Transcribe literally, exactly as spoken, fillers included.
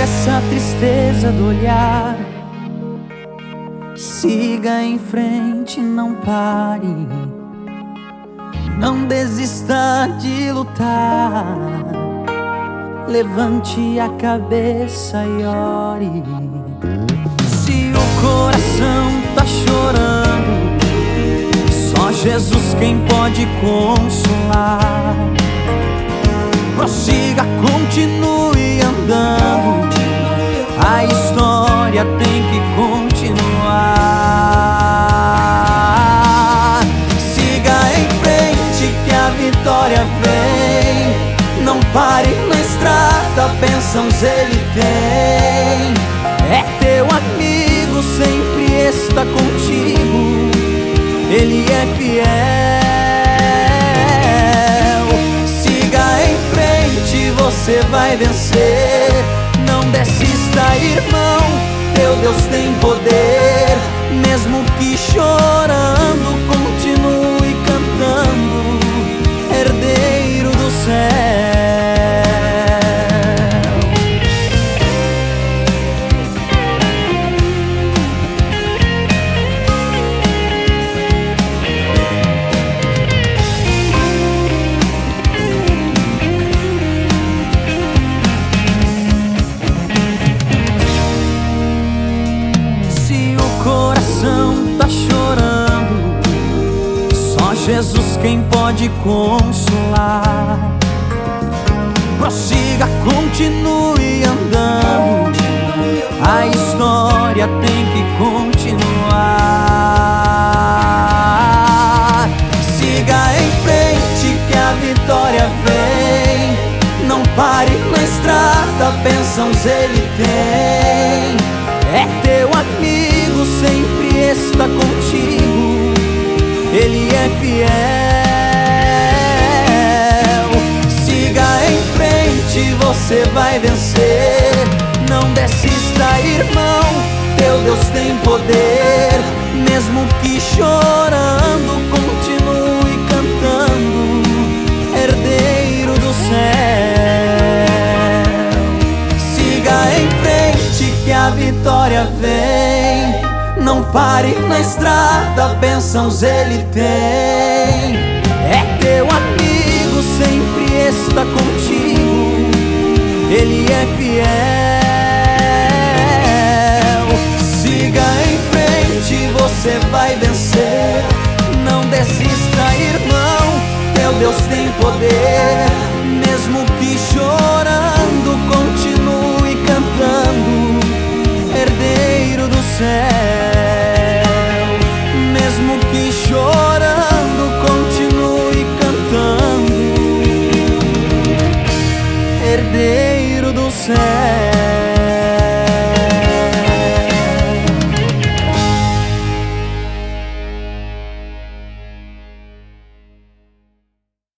essa tristeza do olhar. Siga em frente, não pare. Não desista de lutar. Levante a cabeça e ore. Se o coração tá chorando, só Jesus quem pode consolar. Prossiga, continue andando, a história tem que continuar. Siga em frente que a vitória vem. Não pare na estrada, bênçãos ele tem. É teu amigo, sempre está contigo, ele é fiel. Siga em frente, você vai vencer. Não desista, irmão, teu Deus tem poder. Mesmo que chorando, continue cantando, herdeiro do céu. Jesus quem pode consolar. Prossiga, continue andando, a história tem que continuar. Siga em frente que a vitória vem. Não pare na estrada, bênçãos ele tem. É teu amigo, sempre está contigo, ele é fiel. Siga em frente, você vai vencer. Não desista, irmão, teu Deus tem poder. Mesmo que chorando, continue cantando, herdeiro do céu. Siga em frente que a vitória vem. Não pare na estrada, bênçãos ele tem. É teu amigo, sempre está contigo, ele é fiel. Siga em frente, você vai vencer. Não desista, irmão, teu Deus tem poder.